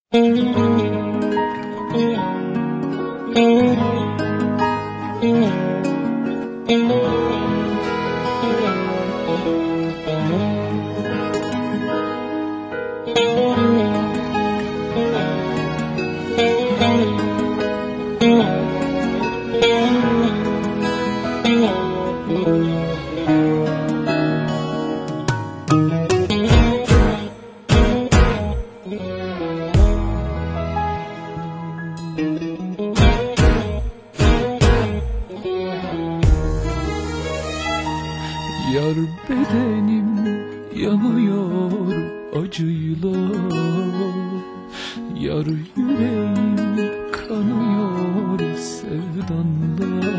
Yar bedenim yanıyor acıyla, yar yüreğim kanıyor sevdanla.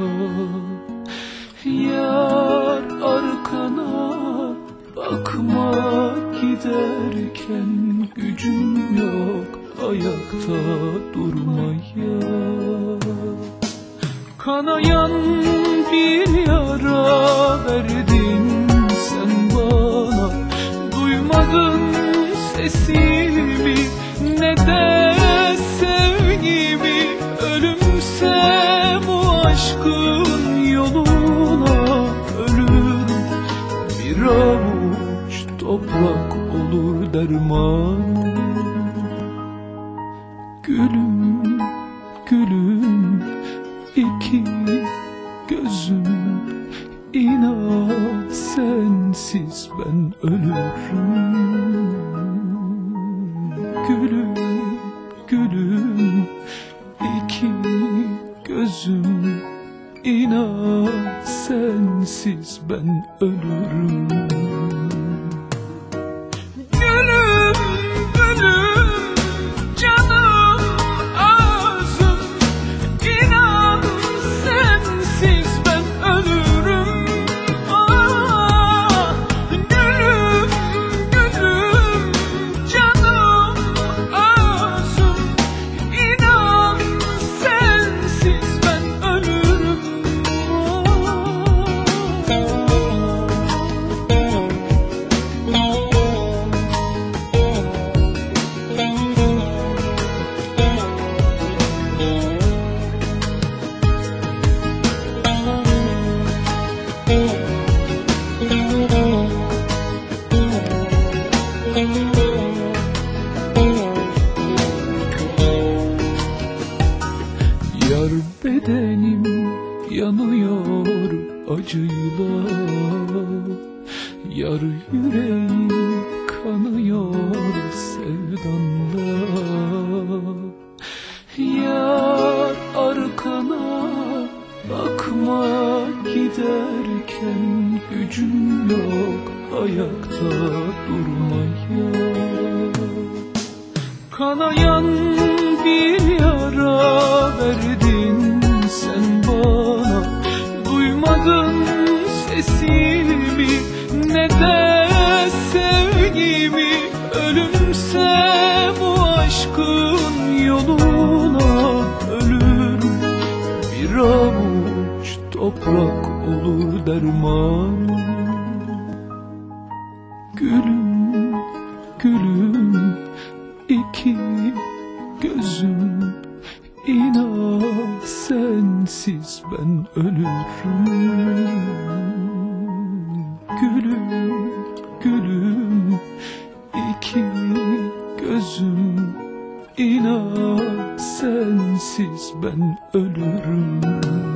Yar arkana bakma giderken, gücüm yok ayakta durmaya. Kanayan bir yara verdin sen bana, duymadın sesimi ne de sevgimi. Ölümse bu aşkın yoluna ölürüm, bir avuç toprak olur derman. Gülüm, gülüm, İki gözüm, inan sensiz ben ölürüm. Gülüm, gülüm, iki gözüm, inan sensiz ben ölürüm. Gülüm, gülüm, canım, ağzım, inan sensiz ben ölürüm. Ah, gülüm, gülüm, canım, ağzım, inan sensiz ben ölürüm. Yar bedenim yanıyor acıyla, yar yüreğim kanıyor sevdanla. Yar arkana bakma giderken, gücüm yok ayakta durmaya. Kanayan bir yara verdin sen bana, duymadın sesimi ne de sevgimi. Ölümse bu aşkın yoluna ölürüm, bir avuç toprak olur derman. Gülüm, gülüm, iki gözüm, inan sensiz ben ölürüm. Gülüm, gülüm, iki gözüm, inan sensiz ben ölürüm.